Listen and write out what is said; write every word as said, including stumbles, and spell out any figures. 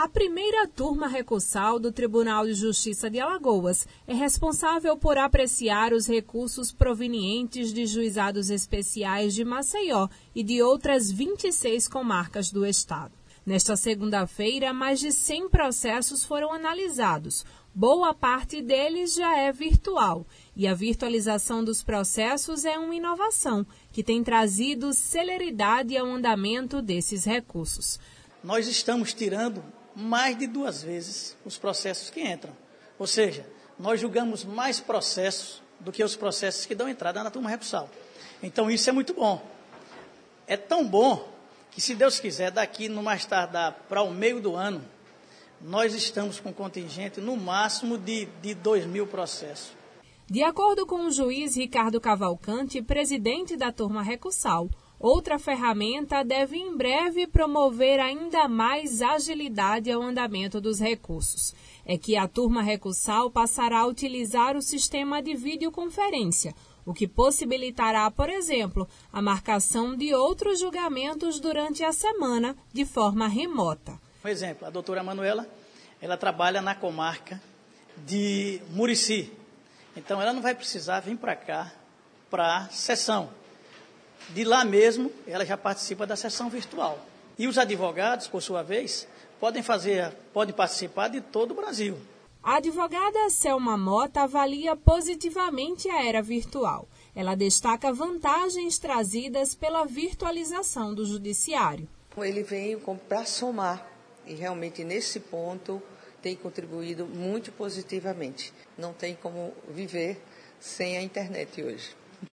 A primeira turma recursal do Tribunal de Justiça de Alagoas é responsável por apreciar os recursos provenientes de juizados especiais de Maceió e de outras vinte e seis comarcas do estado. Nesta segunda-feira, mais de cem processos foram analisados. Boa parte deles já é virtual, e a virtualização dos processos é uma inovação que tem trazido celeridade ao andamento desses recursos. Nós estamos tirando mais de duas vezes os processos que entram. Ou seja, nós julgamos mais processos do que os processos que dão entrada na turma recursal. Então isso é muito bom. É tão bom que, se Deus quiser, daqui no mais tardar para o meio do ano, nós estamos com um contingente no máximo de, de dois mil processos. De acordo com o juiz Ricardo Cavalcante, presidente da turma recursal, outra ferramenta deve em breve promover ainda mais agilidade ao andamento dos recursos. É que a turma recursal passará a utilizar o sistema de videoconferência, o que possibilitará, por exemplo, a marcação de outros julgamentos durante a semana de forma remota. Por exemplo, a doutora Manuela, ela trabalha na comarca de Murici. Então, ela não vai precisar vir para cá para a sessão. De lá mesmo, ela já participa da sessão virtual. E os advogados, por sua vez, podem fazer, podem participar de todo o Brasil. A advogada Selma Mota avalia positivamente a era virtual. Ela destaca vantagens trazidas pela virtualização do judiciário. Ele veio para somar e realmente nesse ponto tem contribuído muito positivamente. Não tem como viver sem a internet hoje.